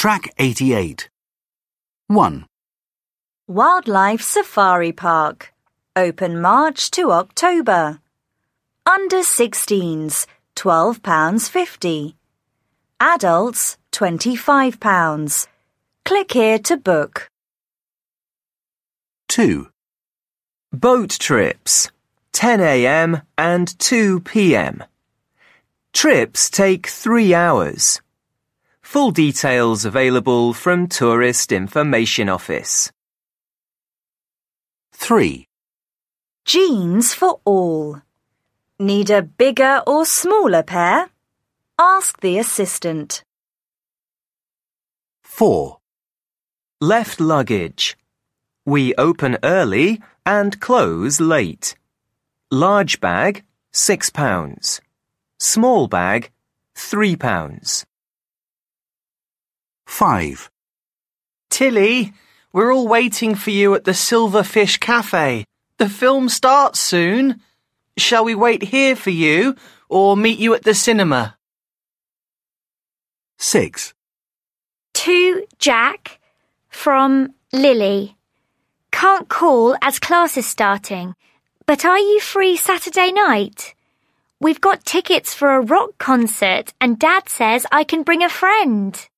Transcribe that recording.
Track 88. 1. Wildlife Safari Park. Open March to October. Under 16s, £12.50. Adults, £25. Click here to book. 2. Boat trips, 10 a.m. and 2 p.m. Trips take 3 hours. Full details available from Tourist Information Office. 3. Jeans for all. Need a bigger or smaller pair? Ask the assistant. 4. Left luggage. We open early and close late. Large bag, £6. Small bag, £3. 5. Tilly, we're all waiting for you at the Silverfish Cafe. The film starts soon. Shall we wait here for you or meet you at the cinema? 6. To Jack from Lily. Can't call as class is starting, but are you free Saturday night? We've got tickets for a rock concert and Dad says I can bring a friend.